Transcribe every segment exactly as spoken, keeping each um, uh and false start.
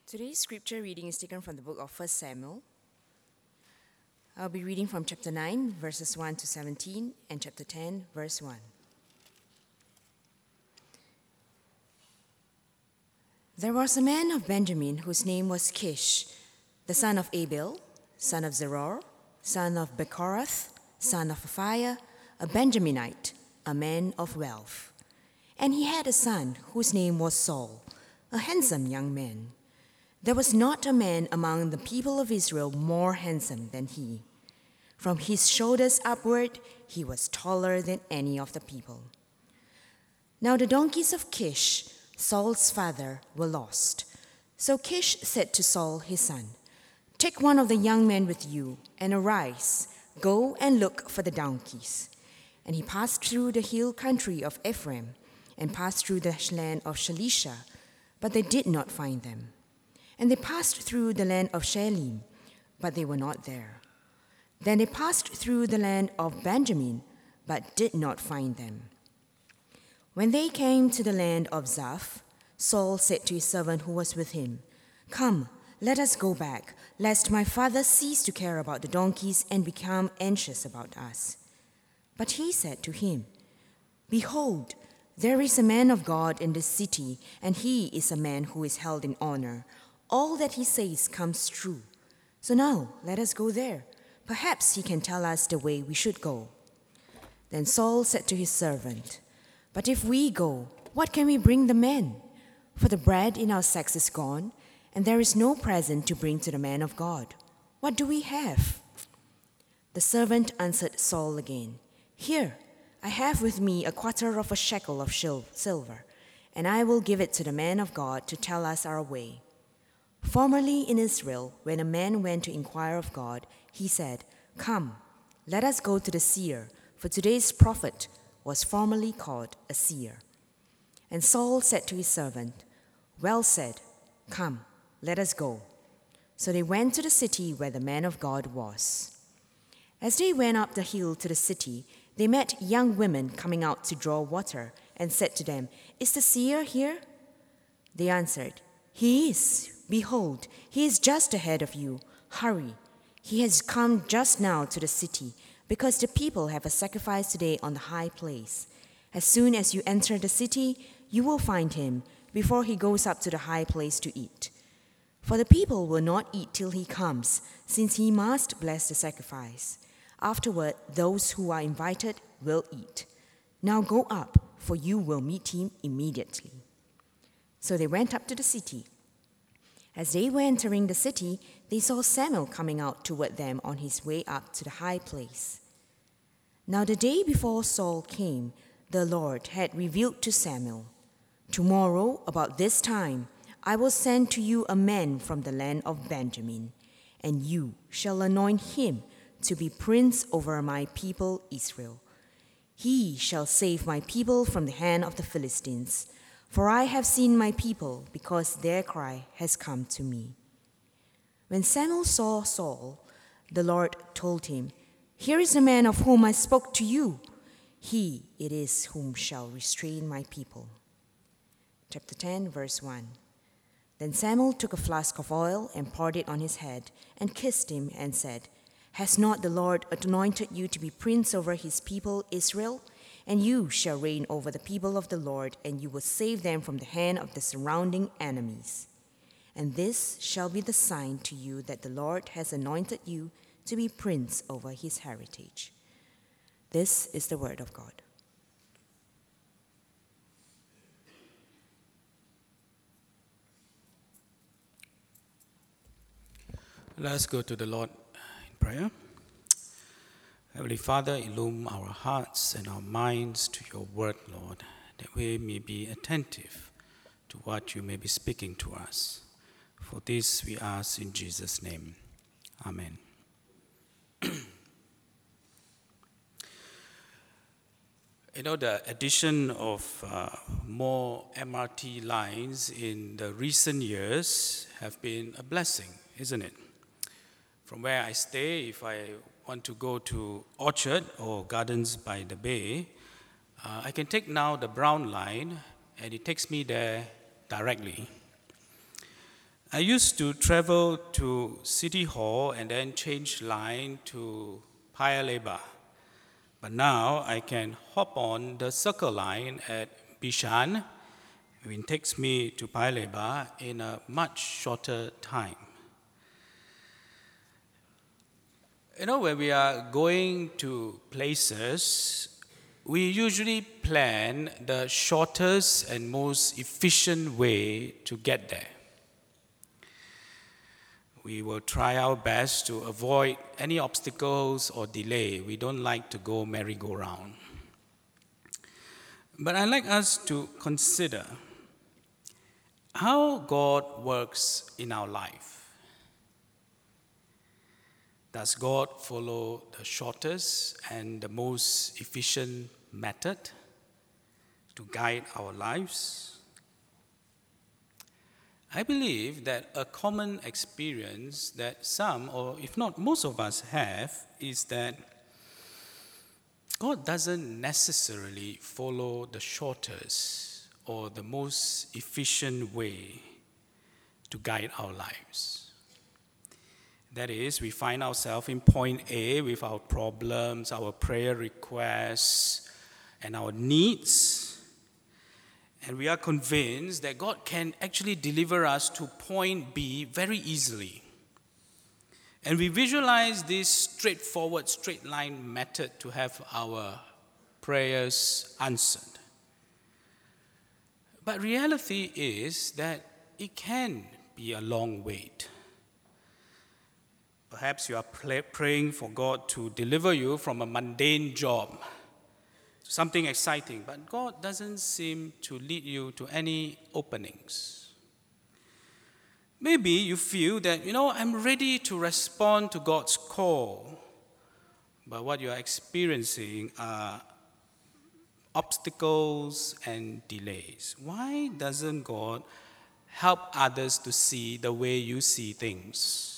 Today's scripture reading is taken from the book of First Samuel. I'll be reading from chapter nine, verses one to seventeen, and chapter ten, verse one. There was a man of Benjamin whose name was Kish, the son of Abel, son of Zeror, son of Bechorath, son of Aphiah, a Benjaminite, a man of wealth. And he had a son whose name was Saul, a handsome young man. There was not a man among the people of Israel more handsome than he. From his shoulders upward, he was taller than any of the people. Now the donkeys of Kish, Saul's father, were lost. So Kish said to Saul his son, "Take one of the young men with you, and arise, go and look for the donkeys." And he passed through the hill country of Ephraim, and passed through the land of Shalisha, but they did not find them. And they passed through the land of Shalim, but they were not there. Then they passed through the land of Benjamin, but did not find them. When they came to the land of Zaph, Saul said to his servant who was with him, "Come, let us go back, lest my father cease to care about the donkeys and become anxious about us." But he said to him, "Behold, there is a man of God in this city, and he is a man who is held in honor. All that he says comes true. So now let us go there. Perhaps he can tell us the way we should go." Then Saul said to his servant, "But if we go, what can we bring the men? For the bread in our sacks is gone, and there is no present to bring to the man of God. What do we have?" The servant answered Saul again, "Here, I have with me a quarter of a shekel of silver, and I will give it to the man of God to tell us our way." Formerly in Israel, when a man went to inquire of God, he said, "Come, let us go to the seer, for today's prophet was formerly called a seer." And Saul said to his servant, "Well said, come, let us go." So they went to the city where the man of God was. As they went up the hill to the city, they met young women coming out to draw water, and said to them, "Is the seer here?" They answered, "He is. Behold, he is just ahead of you. Hurry, he has come just now to the city, because the people have a sacrifice today on the high place. As soon as you enter the city, you will find him before he goes up to the high place to eat. For the people will not eat till he comes, since he must bless the sacrifice. Afterward, those who are invited will eat. Now go up, for you will meet him immediately." So they went up to the city. As they were entering the city, they saw Samuel coming out toward them on his way up to the high place. Now the day before Saul came, the Lord had revealed to Samuel, "Tomorrow, about this time, I will send to you a man from the land of Benjamin, and you shall anoint him to be prince over my people Israel. He shall save my people from the hand of the Philistines. For I have seen my people, because their cry has come to me." When Samuel saw Saul, the Lord told him, "Here is the man of whom I spoke to you. He it is whom shall restrain my people." Chapter ten, verse one. Then Samuel took a flask of oil and poured it on his head, and kissed him, and said, "Has not the Lord anointed you to be prince over his people Israel? And you shall reign over the people of the Lord, and you will save them from the hand of the surrounding enemies. And this shall be the sign to you that the Lord has anointed you to be prince over his heritage." This is the word of God. Let us go to the Lord in prayer. Heavenly Father, illumine our hearts and our minds to your word, Lord, that we may be attentive to what you may be speaking to us. For this we ask in Jesus' name. Amen. You know, the addition of uh, more M R T lines in the recent years have been a blessing, isn't it? From where I stay, if I want to go to Orchard or Gardens by the Bay, uh, I can take now the brown line, and it takes me there directly. I used to travel to City Hall and then change line to Paya Lebar. But now I can hop on the Circle Line at Bishan, which takes me to Paya Lebar in a much shorter time. You know, when we are going to places, we usually plan the shortest and most efficient way to get there. We will try our best to avoid any obstacles or delay. We don't like to go merry-go-round. But I'd like us to consider how God works in our life. Does God follow the shortest and the most efficient method to guide our lives? I believe that a common experience that some, or if not most of us have, is that God doesn't necessarily follow the shortest or the most efficient way to guide our lives. That is, we find ourselves in point A with our problems, our prayer requests, and our needs. And we are convinced that God can actually deliver us to point B very easily. And we visualize this straightforward, straight line method to have our prayers answered. But reality is that it can be a long wait. Perhaps you are pray- praying for God to deliver you from a mundane job, something exciting, but God doesn't seem to lead you to any openings. Maybe you feel that, you know, I'm ready to respond to God's call, but what you are experiencing are obstacles and delays. Why doesn't God help others to see the way you see things?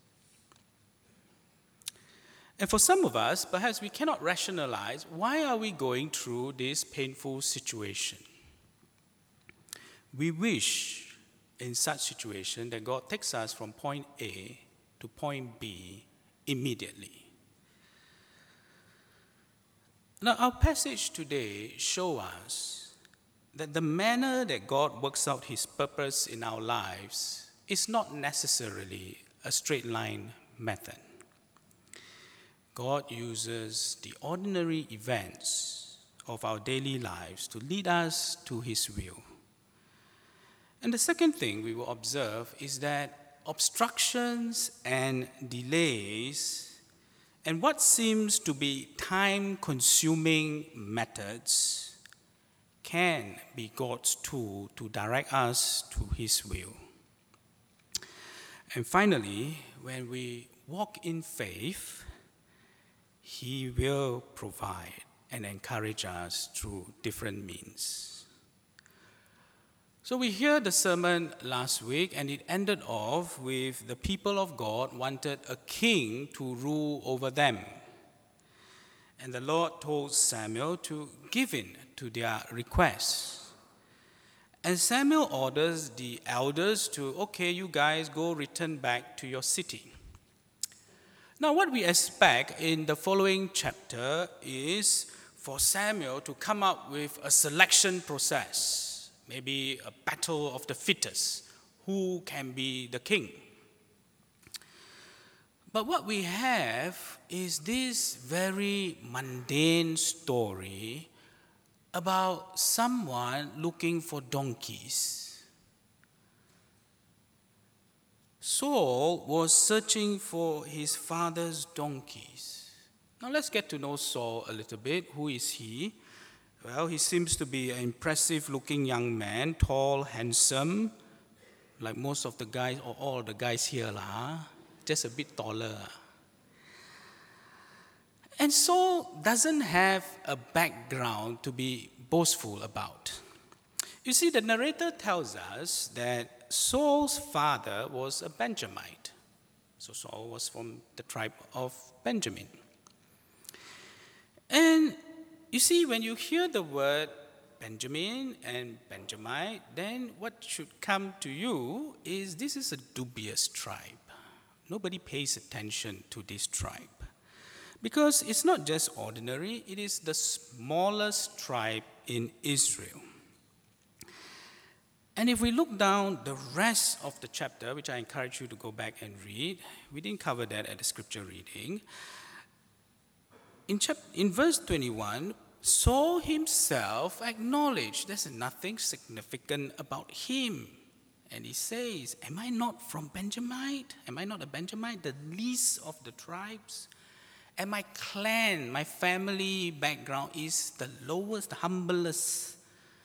And for some of us, perhaps we cannot rationalize why are we going through this painful situation. We wish in such situation that God takes us from point A to point B immediately. Now, our passage today shows us that the manner that God works out his purpose in our lives is not necessarily a straight line method. God uses the ordinary events of our daily lives to lead us to his will. And the second thing we will observe is that obstructions and delays and what seems to be time-consuming methods can be God's tool to direct us to his will. And finally, when we walk in faith, he will provide and encourage us through different means. So we heard the sermon last week, and it ended off with the people of God wanted a king to rule over them. And the Lord told Samuel to give in to their requests. And Samuel orders the elders to, okay, you guys go return back to your city. Now, what we expect in the following chapter is for Samuel to come up with a selection process, maybe a battle of the fittest, who can be the king. But what we have is this very mundane story about someone looking for donkeys. Saul was searching for his father's donkeys. Now let's get to know Saul a little bit. Who is he? Well, he seems to be an impressive-looking young man, tall, handsome, like most of the guys, or all the guys here, lah, just a bit taller. And Saul doesn't have a background to be boastful about. You see, the narrator tells us that Saul's father was a Benjamite. So Saul was from the tribe of Benjamin. And you see, when you hear the word Benjamin and Benjamite, then what should come to you is this is a dubious tribe. Nobody pays attention to this tribe. Because it's not just ordinary, it is the smallest tribe in Israel. And if we look down the rest of the chapter, which I encourage you to go back and read, we didn't cover that at the scripture reading. In, chap- in verse twenty-one, Saul himself acknowledged there's nothing significant about him. And he says, am I not from Benjamite? Am I not a Benjamite, the least of the tribes? And my clan, my family background is the lowest, the humblest.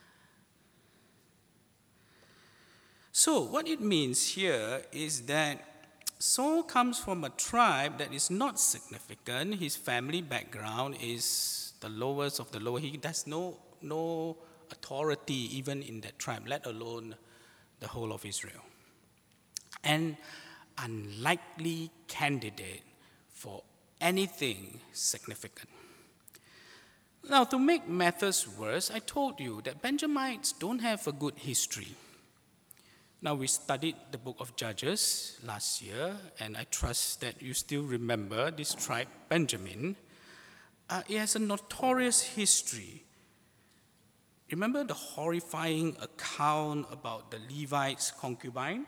So what it means here is that Saul comes from a tribe that is not significant. His family background is the lowest of the low. He has no, no authority even in that tribe, let alone the whole of Israel. An unlikely candidate for anything significant. Now, to make matters worse, I told you that Benjamites don't have a good history. Now, we studied the book of Judges last year, and I trust that you still remember this tribe, Benjamin. Uh, it has a notorious history. Remember the horrifying account about the Levite's concubine?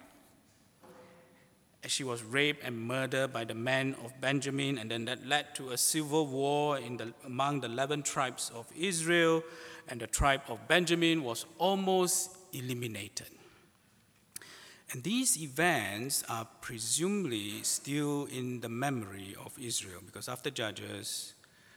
She was raped and murdered by the men of Benjamin, and then that led to a civil war in the, among the eleven tribes of Israel, and the tribe of Benjamin was almost eliminated. And these events are presumably still in the memory of Israel, because after Judges,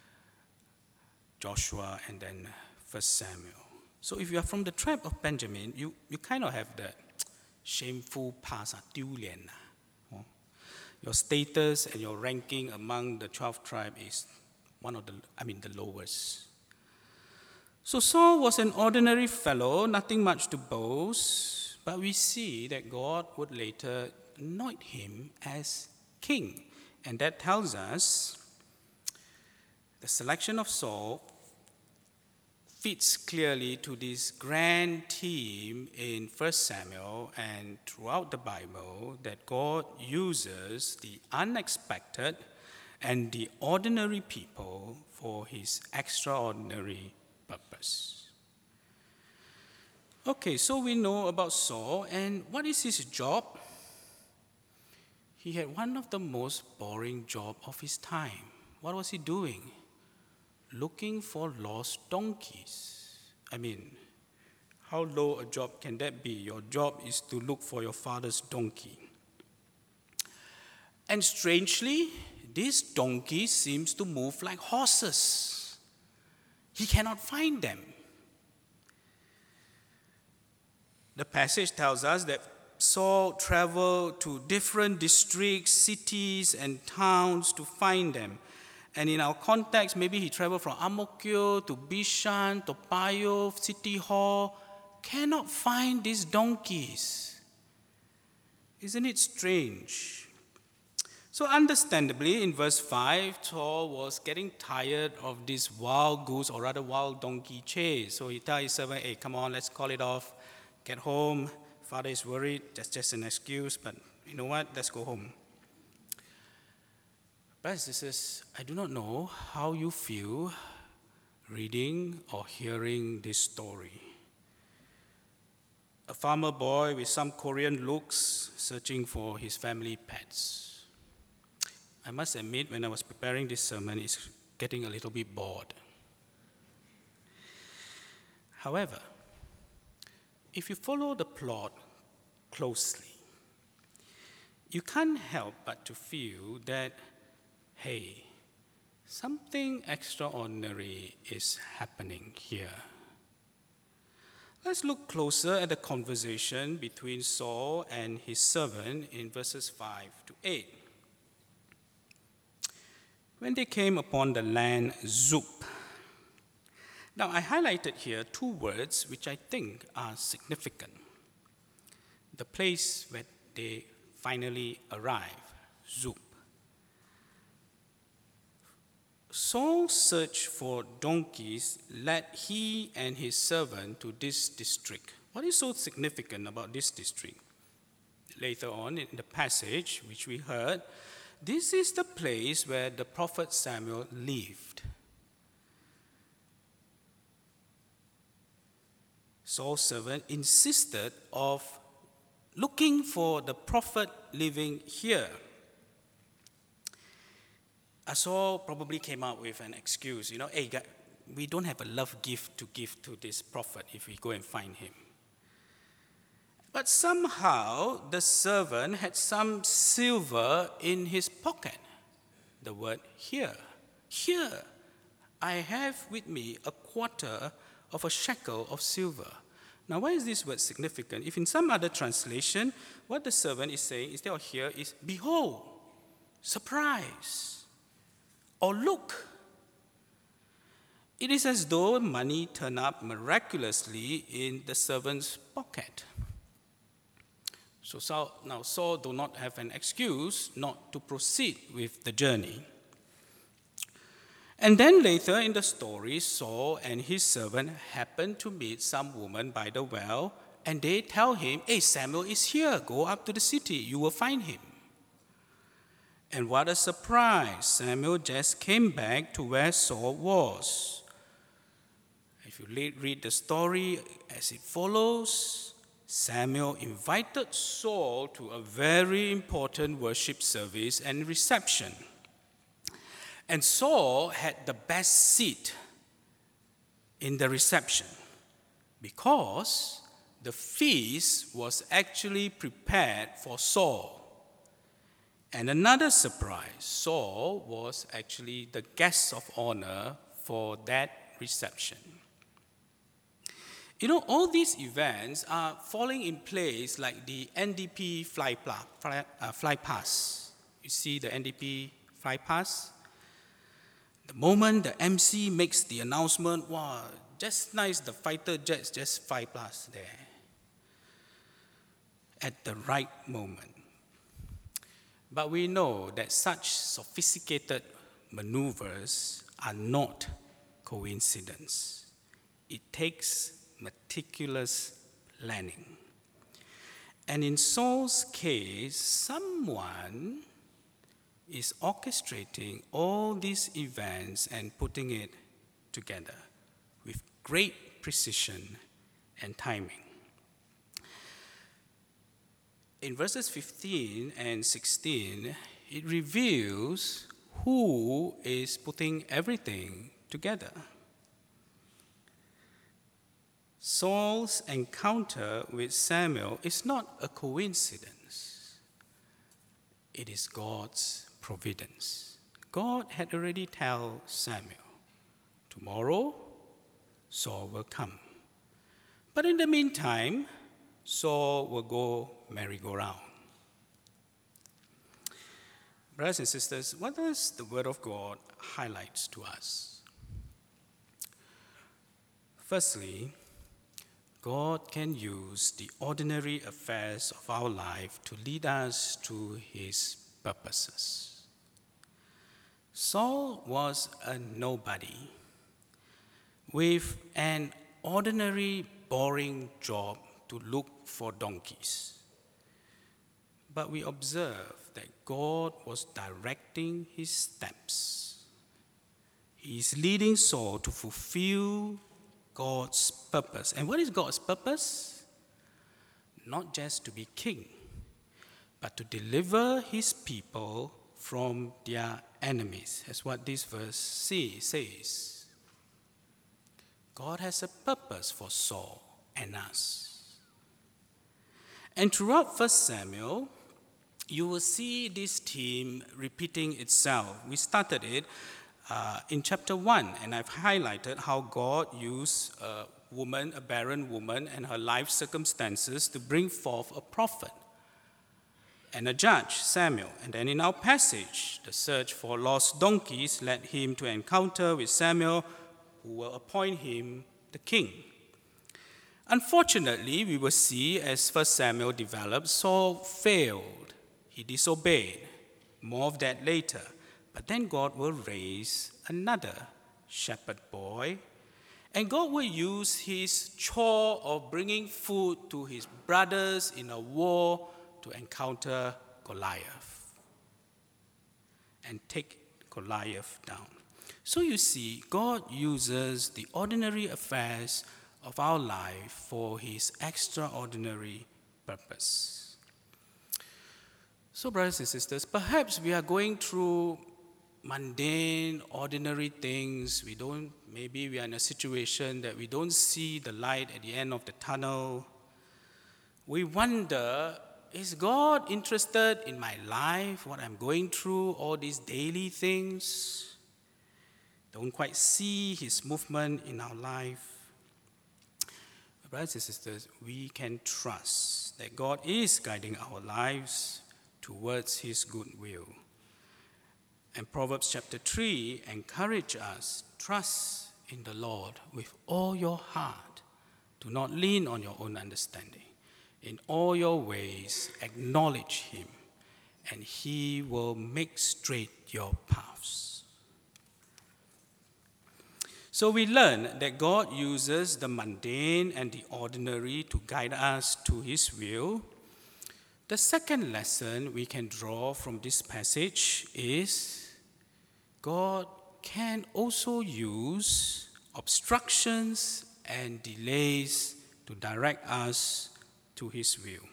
Joshua, and then First Samuel. So if you are from the tribe of Benjamin, you, you kind of have that shameful past, 丟臉. Your status and your ranking among the twelve tribes is one of the, I mean, the lowest. So Saul was an ordinary fellow, nothing much to boast, but we see that God would later anoint him as king. And that tells us the selection of Saul fits clearly to this grand theme in First Samuel and throughout the Bible that God uses the unexpected and the ordinary people for his extraordinary purpose. Okay, so we know about Saul, and what is his job? He had one of the most boring jobs of his time. What was he doing? Looking for lost donkeys. I mean, how low a job can that be? Your job is to look for your father's donkey. And strangely, this donkey seems to move like horses. He cannot find them. The passage tells us that Saul traveled to different districts, cities, and towns to find them. And in our context, maybe he traveled from Ang Mo Kio to Bishan, Toa Payoh, City Hall, cannot find these donkeys. Isn't it strange? So understandably, in verse five, Saul was getting tired of this wild goose, or rather wild donkey chase. So he tells his servant, hey, come on, let's call it off. Get home. Father is worried. That's just an excuse, but you know what? Let's go home. Brothers and sisters, I do not know how you feel reading or hearing this story. A farmer boy with some Korean looks searching for his family pets. I must admit, when I was preparing this sermon, it's getting a little bit bored. However, if you follow the plot closely, you can't help but to feel that hey, something extraordinary is happening here. Let's look closer at the conversation between Saul and his servant in verses five to eight. When they came upon the land Zuph. Now, I highlighted here two words which I think are significant. The place where they finally arrive, Zuph. Saul's search for donkeys led he and his servant to this district. What is so significant about this district? Later on in the passage which we heard, this is the place where the prophet Samuel lived. Saul's servant insisted of looking for the prophet living here. Saul probably came up with an excuse, you know, hey, we don't have a love gift to give to this prophet if we go and find him. But somehow the servant had some silver in his pocket. The word here. Here, I have with me a quarter of a shekel of silver. Now, why is this word significant? If in some other translation, what the servant is saying instead of here is, behold, surprise, or look. It is as though money turned up miraculously in the servant's pocket. So Saul, now Saul do not have an excuse not to proceed with the journey. And then later in the story, Saul and his servant happen to meet some woman by the well, and they tell him, hey, Samuel is here, go up to the city, you will find him. And what a surprise, Samuel just came back to where Saul was. If you read the story as it follows, Samuel invited Saul to a very important worship service and reception. And Saul had the best seat in the reception because the feast was actually prepared for Saul. And another surprise, Saul was actually the guest of honor for that reception. You know, all these events are falling in place like the N D P fly, fly, uh, fly pass. You see the N D P fly pass? The moment the M C makes the announcement, wow, just nice, the fighter jets just fly past there at the right moment. But we know that such sophisticated maneuvers are not coincidence. It takes meticulous planning. And in Saul's case, someone is orchestrating all these events and putting it together with great precision and timing. In verses fifteen and sixteen, it reveals who is putting everything together. Saul's encounter with Samuel is not a coincidence. It is God's providence. God had already told Samuel, tomorrow Saul will come. But in the meantime, Saul will go merry-go-round. Brothers and sisters, what does the Word of God highlight to us? Firstly, God can use the ordinary affairs of our life to lead us to his purposes. Saul was a nobody with an ordinary, boring job to look for donkeys. But we observe that God was directing his steps. He is leading Saul to fulfill God's purpose. And what is God's purpose? Not just to be king, but to deliver his people from their enemies. That's what this verse says. God has a purpose for Saul and us. And throughout First Samuel, you will see this theme repeating itself. We started it uh, in chapter one, and I've highlighted how God used a woman, a barren woman, and her life circumstances to bring forth a prophet and a judge, Samuel. And then in our passage, the search for lost donkeys led him to encounter with Samuel, who will appoint him the king. Unfortunately, we will see as First Samuel develops, Saul failed. He disobeyed. More of that later. But then God will raise another shepherd boy, and God will use his chore of bringing food to his brothers in a war to encounter Goliath and take Goliath down. So you see, God uses the ordinary affairs of our life for his extraordinary purpose. So brothers and sisters, perhaps we are going through mundane, ordinary things. We don't, maybe we are in a situation that we don't see the light at the end of the tunnel. We wonder, is God interested in my life, what I'm going through, all these daily things? Don't quite see his movement in our life. Brothers and sisters, we can trust that God is guiding our lives towards his good will. And Proverbs chapter three encourages us, trust in the Lord with all your heart. Do not lean on your own understanding. In all your ways, acknowledge him, and he will make straight your paths. So we learn that God uses the mundane and the ordinary to guide us to his will. The second lesson we can draw from this passage is God can also use obstructions and delays to direct us to his will.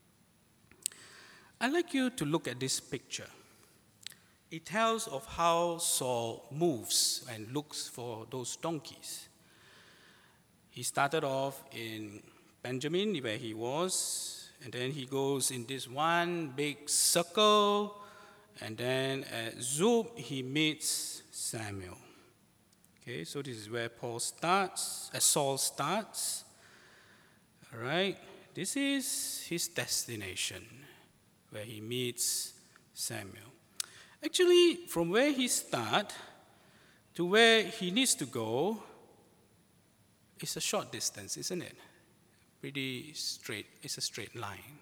I'd like you to look at this picture. It tells of how Saul moves and looks for those donkeys. He started off in Benjamin, where he was, and then he goes in this one big circle, and then at Zub, he meets Samuel. Okay, so this is where Paul starts, uh, Saul starts. All right, this is his destination, where he meets Samuel. Actually, from where he starts to where he needs to go is a short distance, isn't it? Pretty straight. It's a straight line.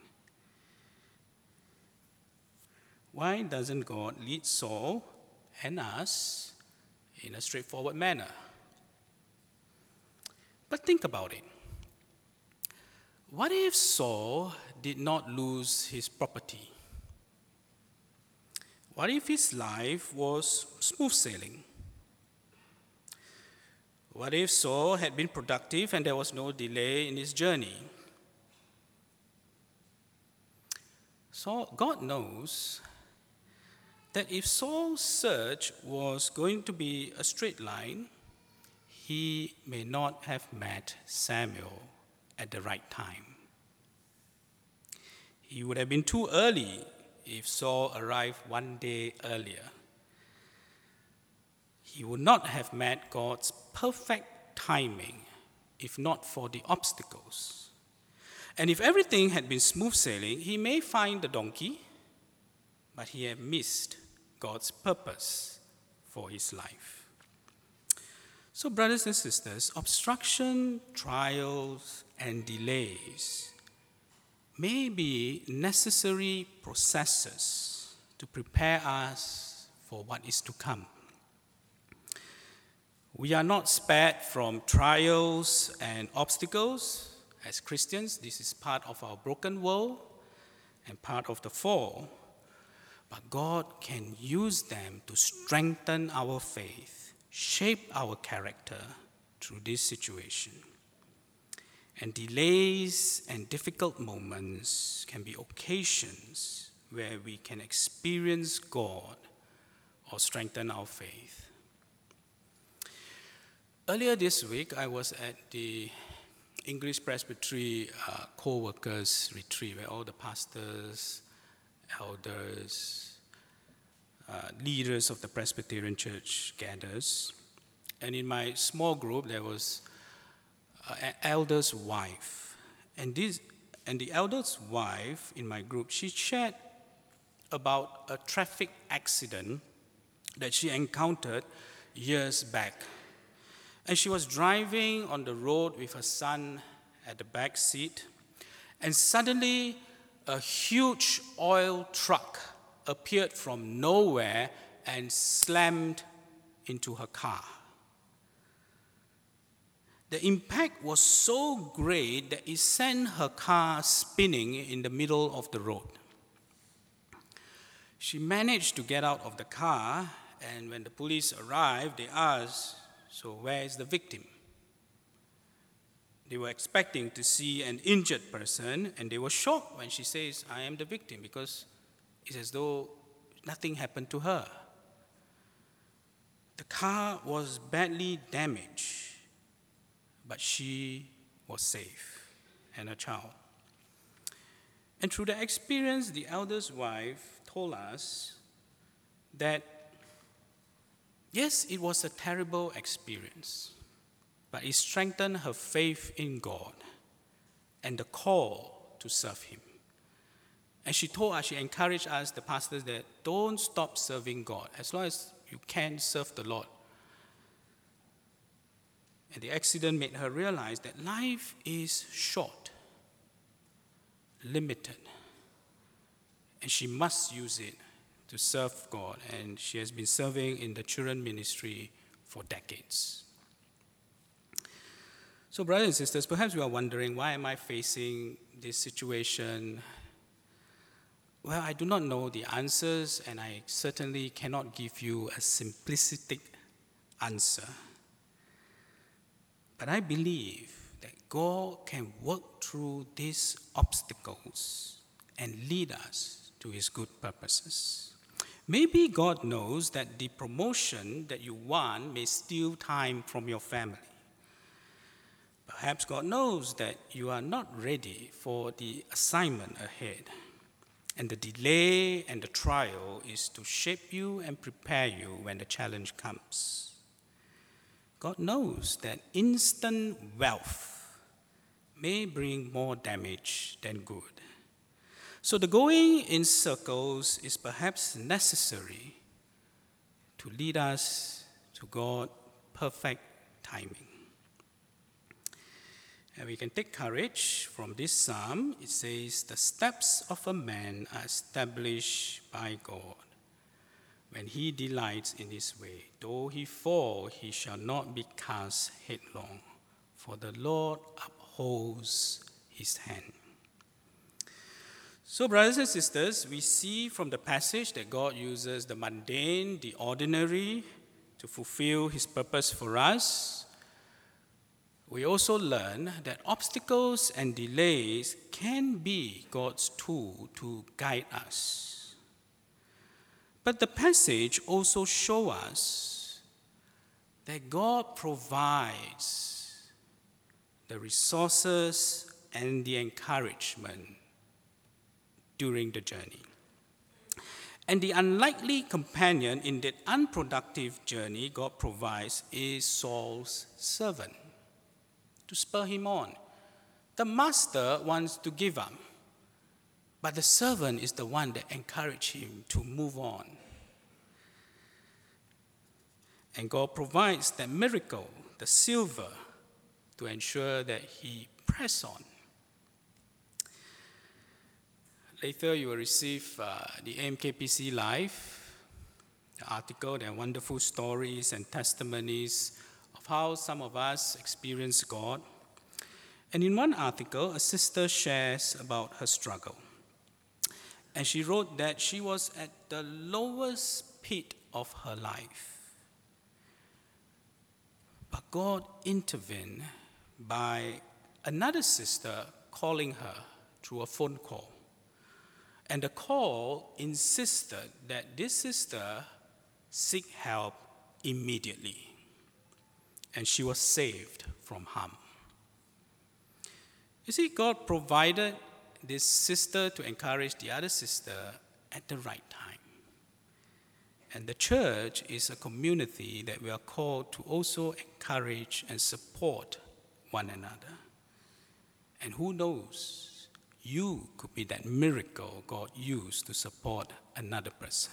Why doesn't God lead Saul and us in a straightforward manner? But think about it. What if Saul did not lose his property? What if his life was smooth sailing? What if Saul had been productive and there was no delay in his journey? So God knows that if Saul's search was going to be a straight line, he may not have met Samuel at the right time. He would have been too early if Saul arrived one day earlier. He would not have met God's perfect timing if not for the obstacles. And if everything had been smooth sailing, he may find the donkey, but he had missed God's purpose for his life. So, brothers and sisters, obstruction, trials, and delays may be necessary processes to prepare us for what is to come. We are not spared from trials and obstacles. As Christians, this is part of our broken world and part of the fall. But God can use them to strengthen our faith, shape our character through this situation. And delays and difficult moments can be occasions where we can experience God or strengthen our faith. Earlier this week, I was at the English Presbytery uh, co-workers retreat where all the pastors, elders, uh, leaders of the Presbyterian Church gathers. And in my small group, there was uh, an elder's wife. And, this, and the elder's wife in my group, she shared about a traffic accident that she encountered years back. And she was driving on the road with her son at the back seat, and suddenly a huge oil truck appeared from nowhere and slammed into her car. The impact was so great that it sent her car spinning in the middle of the road. She managed to get out of the car, and when the police arrived, they asked, "So where is the victim?" They were expecting to see an injured person, and they were shocked when she says, "I am the victim," because it's as though nothing happened to her. The car was badly damaged, but she was safe, and her child. And through the experience, the elder's wife told us that, yes, it was a terrible experience, but it strengthened her faith in God and the call to serve Him. And she told us, she encouraged us, the pastors, that don't stop serving God. As long as you can serve the Lord. And the accident made her realize that life is short, limited, and she must use it to serve God. And she has been serving in the children ministry for decades. So, brothers and sisters, perhaps you are wondering, why am I facing this situation? Well, I do not know the answers, and I certainly cannot give you a simplistic answer. But I believe that God can work through these obstacles and lead us to His good purposes. Maybe God knows that the promotion that you want may steal time from your family. Perhaps God knows that you are not ready for the assignment ahead, and the delay and the trial is to shape you and prepare you when the challenge comes. God knows that instant wealth may bring more damage than good. So the going in circles is perhaps necessary to lead us to God's perfect timing. And we can take courage from this psalm. It says, "The steps of a man are established by God. When he delights in his way, though he fall, he shall not be cast headlong, for the Lord upholds his hand." So, brothers and sisters, we see from the passage that God uses the mundane, the ordinary, to fulfill His purpose for us. We also learn that obstacles and delays can be God's tool to guide us. But the passage also shows us that God provides the resources and the encouragement during the journey. And the unlikely companion in that unproductive journey God provides is Saul's servant, to spur him on. The master wants to give up, but the servant is the one that encourages him to move on. And God provides that miracle, the silver, to ensure that he press on. Later, you will receive uh, the A M K P C Live, the article, and wonderful stories and testimonies of how some of us experience God. And in one article, a sister shares about her struggle. And she wrote that she was at the lowest pit of her life. But God intervened by another sister calling her through a phone call. And the call insisted that this sister seek help immediately. And she was saved from harm. You see, God provided this sister to encourage the other sister at the right time. And the church is a community that we are called to also encourage and support one another. And who knows, you could be that miracle God used to support another person.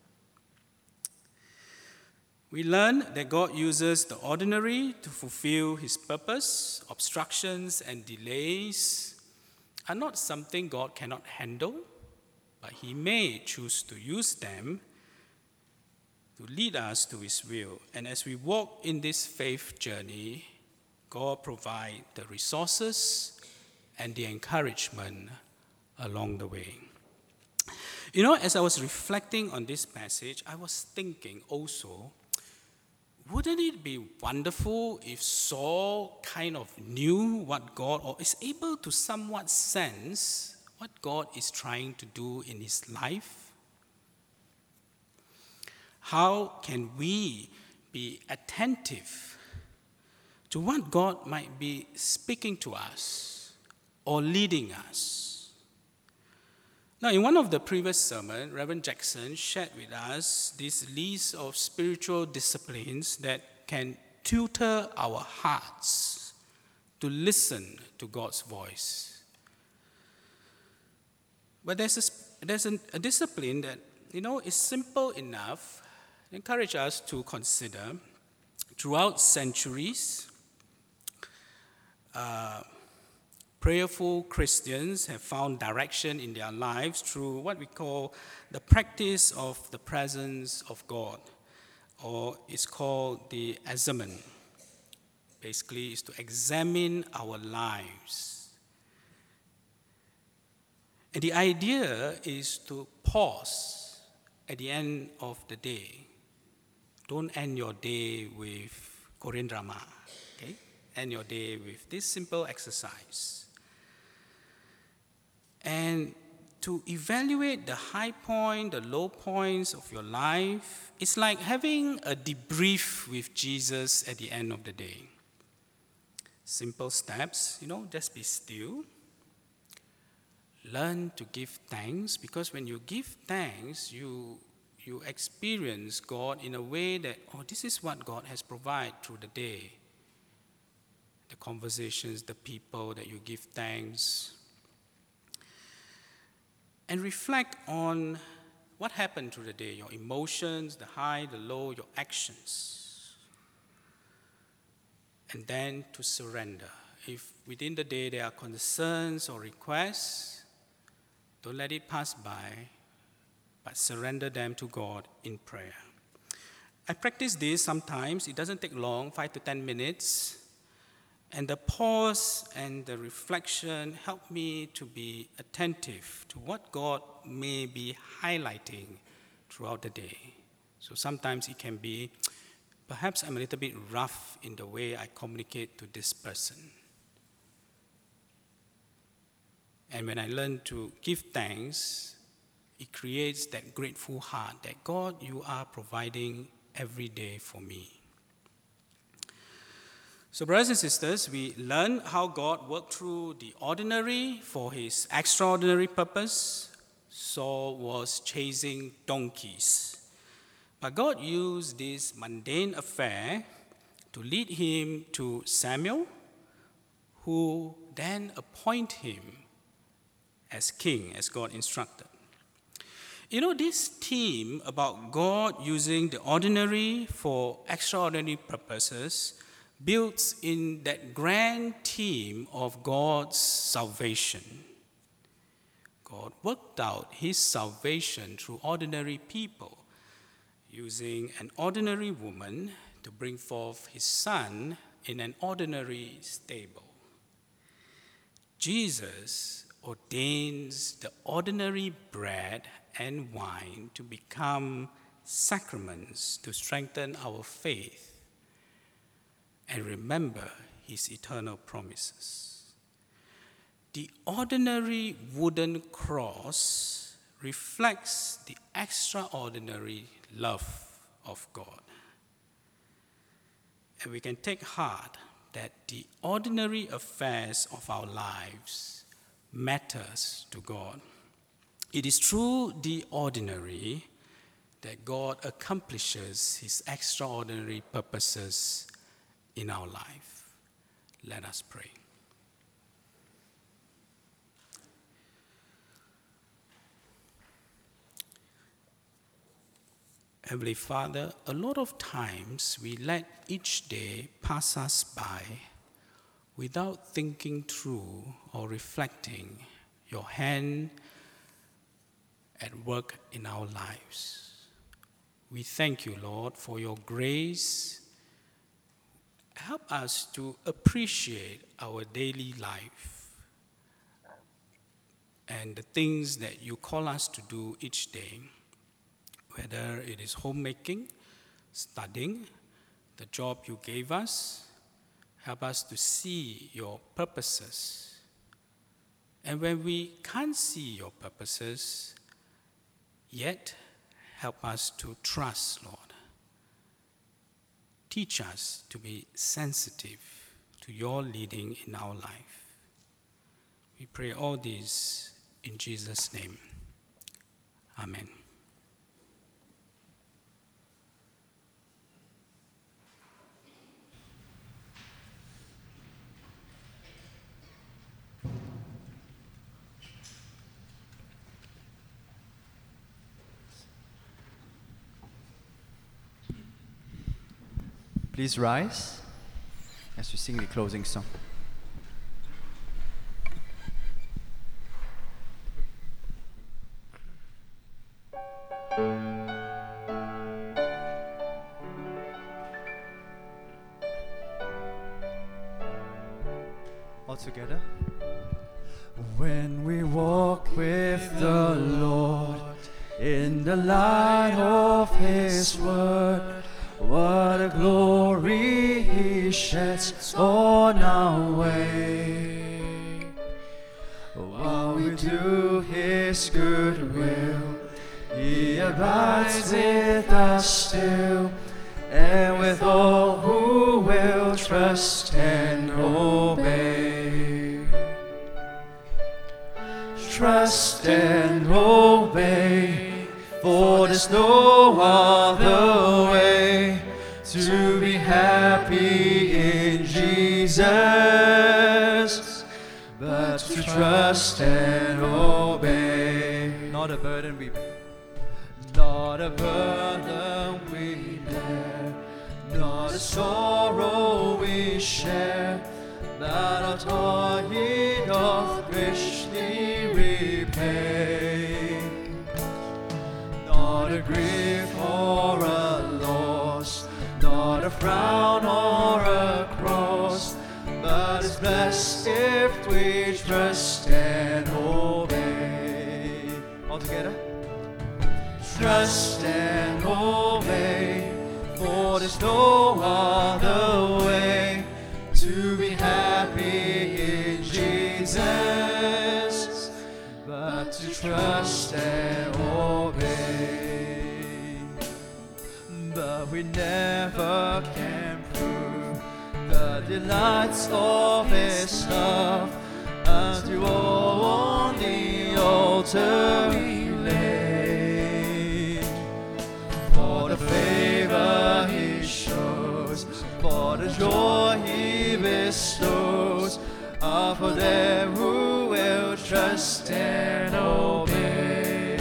We learn that God uses the ordinary to fulfill His purpose. Obstructions and delays are not something God cannot handle, but He may choose to use them to lead us to his will. And as we walk in this faith journey, God provides the resources and the encouragement along the way. You know, as I was reflecting on this passage, I was thinking also, wouldn't it be wonderful if Saul kind of knew what God, or is able to somewhat sense what God is trying to do in his life? How can we be attentive to what God might be speaking to us or leading us? Now, in one of the previous sermons, Reverend Jackson shared with us this list of spiritual disciplines that can tutor our hearts to listen to God's voice. But there's a, there's a, a discipline that, you know, is simple enough, encourage us to consider. Throughout centuries, uh, prayerful Christians have found direction in their lives through what we call the practice of the presence of God, or it's called the examen. Basically, it's to examine our lives. And the idea is to pause at the end of the day. Don't end your day with Korean drama, okay? End your day with this simple exercise. And to evaluate the high point, the low points of your life, it's like having a debrief with Jesus at the end of the day. Simple steps, you know, just be still. Learn to give thanks, because when you give thanks, you, you experience God in a way that, oh, this is what God has provided through the day. The conversations, the people that you give thanks. And reflect on what happened through the day, your emotions, the high, the low, your actions. And then to surrender. If within the day there are concerns or requests, don't let it pass by, but surrender them to God in prayer. I practice this sometimes. It doesn't take long, five to ten minutes. And the pause and the reflection help me to be attentive to what God may be highlighting throughout the day. So sometimes it can be, perhaps I'm a little bit rough in the way I communicate to this person. And when I learn to give thanks, it creates that grateful heart that God, you are providing every day for me. So brothers and sisters, we learn how God worked through the ordinary for his extraordinary purpose. Saul was chasing donkeys. But God used this mundane affair to lead him to Samuel, who then appointed him as king, as God instructed. You know, this theme about God using the ordinary for extraordinary purposes builds in that grand theme of God's salvation. God worked out his salvation through ordinary people, using an ordinary woman to bring forth his son in an ordinary stable. Jesus ordains the ordinary bread and wine to become sacraments to strengthen our faith and remember his eternal promises. The ordinary wooden cross reflects the extraordinary love of God. And we can take heart that the ordinary affairs of our lives matters to God. It is through the ordinary that God accomplishes his extraordinary purposes in our life. Let us pray. Heavenly Father, a lot of times we let each day pass us by without thinking through or reflecting your hand at work in our lives. We thank you, Lord, for your grace. Help us to appreciate our daily life and the things that you call us to do each day, whether it is homemaking, studying, the job you gave us. Help us to see your purposes. And when we can't see your purposes, yet help us to trust, Lord. Teach us to be sensitive to your leading in our life. We pray all this in Jesus' name. Amen. Please rise as we sing the closing song. All together. When we walk with the Lord in the light of His word, what a glory He sheds on our way. While we do His good will, He abides with us still, and with all who will trust and obey. Trust and obey, for there's no other way to be happy in Jesus, but to trust and obey. Not a burden we bear, not a burden we bear, not a sorrow we share, but our toil He doth richly repay. Not a grief or a loss, not a frown or a cross, but is blessed if we trust and obey. All together. Trust and obey, for there's no other way to be happy in Jesus, but to trust and obey. But we never can prove the delights of His love until all on the altar we lay. For the favor He shows, for the joy He bestows, are for them who will trust and obey.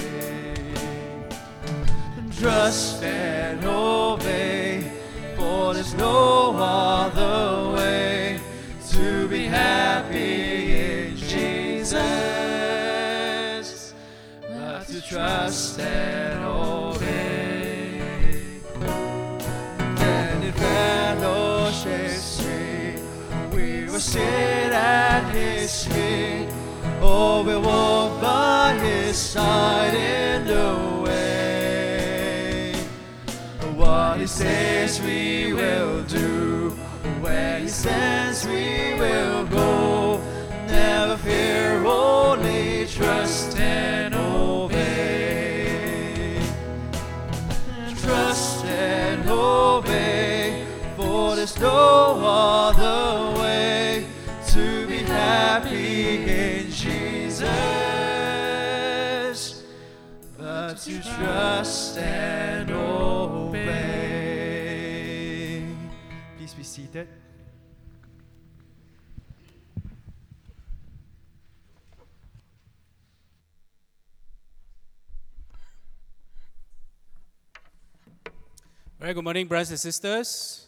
Trust and obey, for there's no other way to be happy in Jesus, but to trust and obey. And in fellowship sweet, we will sit at His feet, oh, we'll walk by His side in the way. What He says we will do, where He sends we will go. Never fear, only trust and obey. Trust and obey, for there's no other way to be happy in Jesus, but to trust and obey. Please be seated. Very good morning, brothers and sisters.